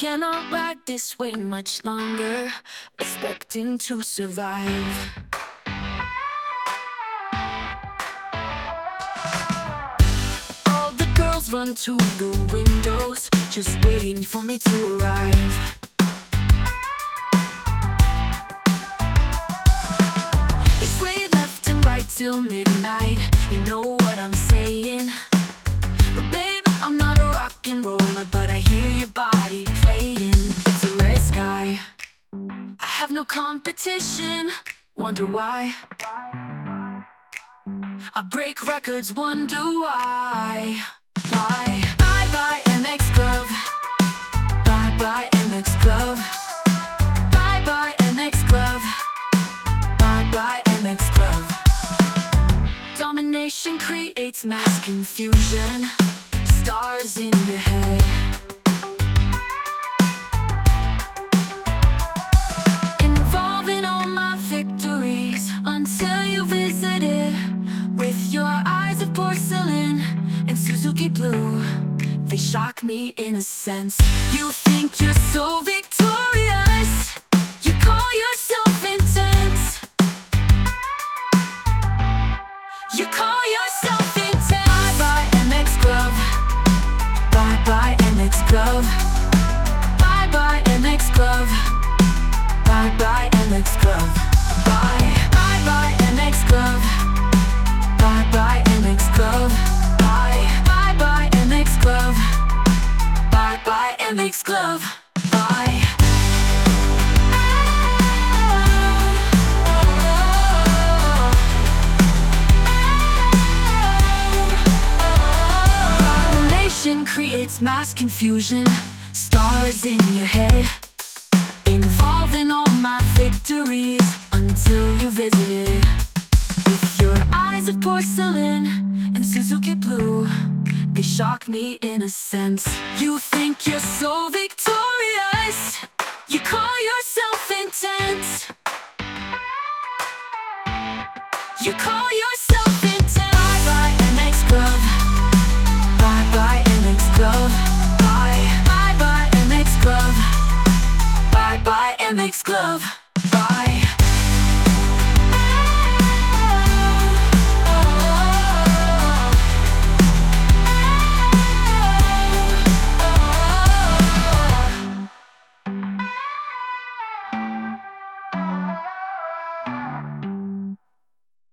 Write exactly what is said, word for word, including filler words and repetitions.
cannot ride this way much longer, expecting to survive. All the girls run to the windows, just waiting for me to arrive. They sway left and right till midnight, you know what I'm saying. But babe, I'm not a rock and roller, but I hear your body playing. It's a red sky, I have no competition, wonder why. I break records, wonder why. Why? Bye bye M X Glove, bye bye M X Glove, bye bye M X Glove, bye bye M X Glove. Domination creates mass confusion, stars in your head. Involving all my victories until you visited. With your eyes of porcelain and Suzuki blue, they shock me in a sense. You think you're so victorious, you call yourself intense. You call yourself intense. Bye bye M X Glove, bye bye M X Glove, bye bye M X Glove, bye bye M X Glove, bye bye bye M X Glove, bye bye M X Glove, bye bye bye M X Glove, bye bye M X Glove, bye. Domination creates mass confusion, stars in your head. Involving all my victories until you visited. With your eyes of porcelain and Suzuki blue, they shock me in a sense. You think you're so victorious, you call yourself intense. You call yourself